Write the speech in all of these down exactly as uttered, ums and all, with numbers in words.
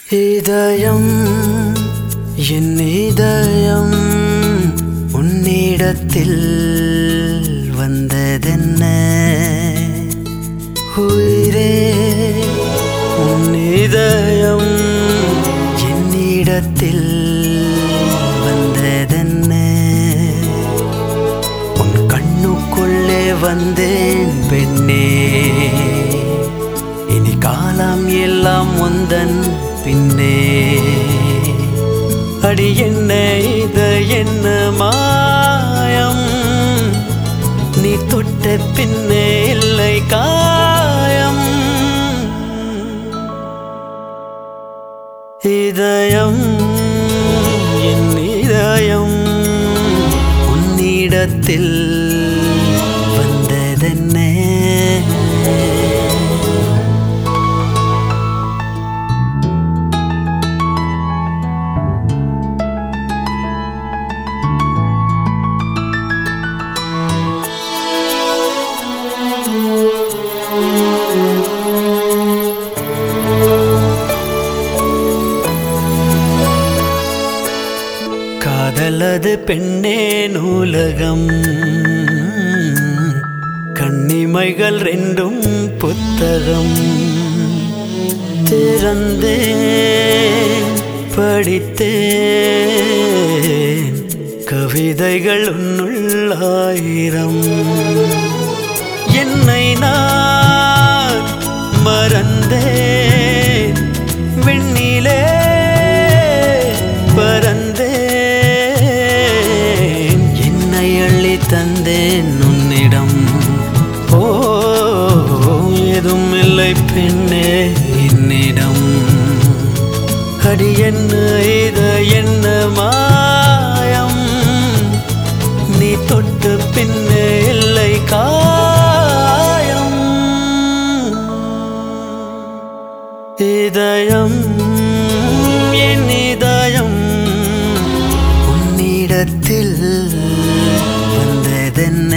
இதயம் என் இதயம் உன்னிடத்தில் வந்ததென்ன உயிரே உன் இதயம் என்னிடத்தில் வந்ததென்ன உன் கண்ணுக்குள்ளே வந்தேன் பெண்ணே இனி காலம் எல்லாம் உந்தன் பின்னே அடி என்ன இது என்ன மாயம் நீ தொட்ட பின்னே இல்லை காயம் இதயம் என் இதயம் உன்னிடத்தில் வந்ததென்ன காதலது பெண்ணே நூலகம் கண்ணிமைகள் ரெண்டும் புத்தகம் திறந்தேன் படித்தேன் கவிதைகள் உன்னுள்ளாயிரம் என்னை நான் மறந்தேன் வெண்ணிலே பறந்தேன் என்னை அள்ளி தந்தேன் உன்னிடம் ஓ ஏதும் இல்லை பெண்ணே என்னிடம் அடி என்ன இது என்ன மாயம் நீ தொட்டு பின்னே இல்லை காயம் இதயம் என் இதயம் உன்னிடத்தில் வந்ததென்ன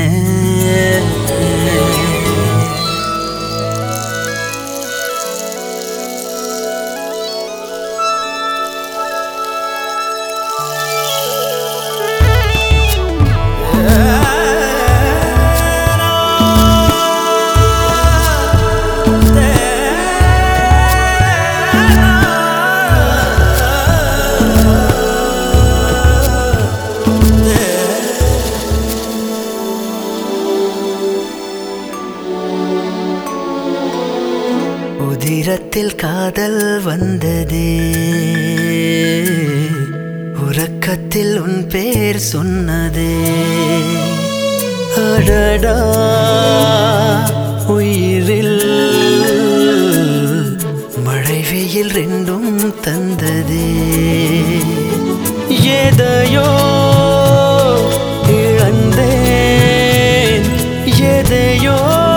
உதிரத்தில் காதல் வந்ததே உறக்கத்தில் உன் பேர் சொன்னதே அடடா உயிரில் மழை வெயில் ரெண்டும் தந்ததே எதையோ இழந்தேன் எதையோ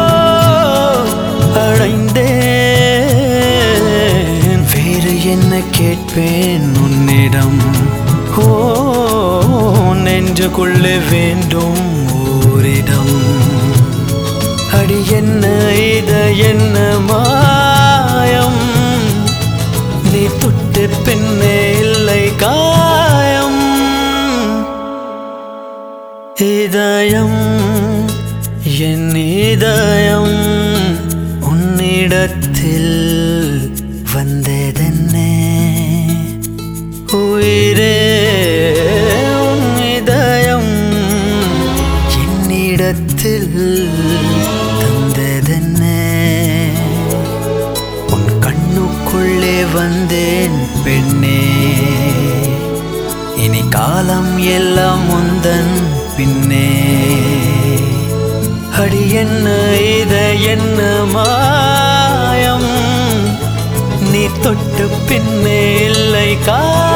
அடைந்தேன் வேறு என்ன கேட்பேன் உன்னிடம் ஓ நெஞ்சுக்குள்ளே வேண்டும் ஓரிடம் அடி என்ன இது என்ன மாயம் நீ தொட்டு பின்னே இல்லை காயம் இதயம் என் இதயம் உன்னிடத்தில் வந்ததென்ன உயிரே உன் இதயம் என்னிடத்தில் தந்ததென்ன உன் கண்ணுக்குள்ளே வந்தேன் பெண்ணே இனி காலம் எல்லாம் உந்தன் பின்னே அடி என்ன இது என்ன மாயம் நீ தொட்டு பின்னே இல்லை கா